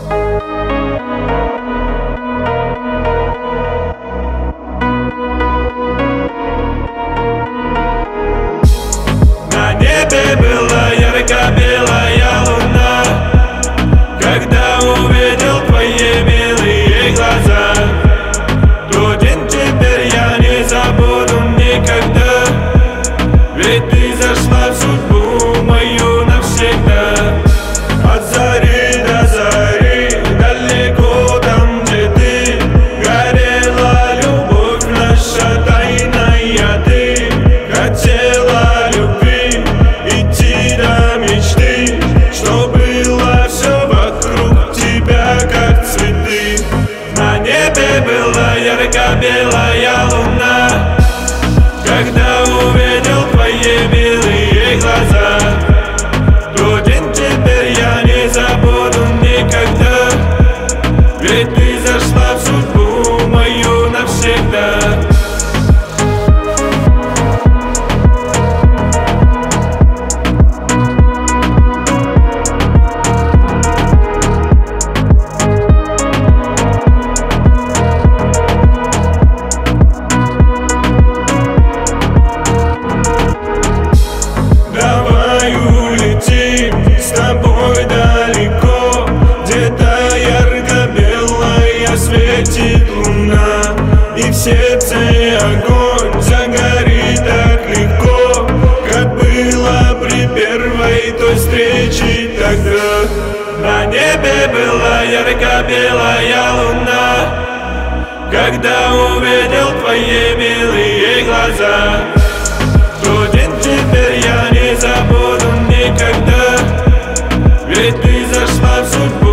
На небе была ярко-белая луна, когда увидел твои милые глаза. Тот день теперь я не забуду никогда, ведь ты зашла в судьбу мою навсегда. От зари до зари, далеко там, где ты, горела любовь наша тайная. Ты хотела любви, идти до мечты, что было все вокруг тебя, как цветы. На небе была ярко-белая луна, когда увидел твои милые глаза. Тот день теперь я не забуду никогда, ведь ты зашла в судьбу мою навсегда. С тобой далеко, где-то ярко-белая светит луна, и в сердце огонь загорит так легко, как было при первой той встрече тогда. На небе была ярко-белая луна, когда увидел твои милые глаза. Тот день теперь я не забуду никогда, ведь ты зашла в судьбу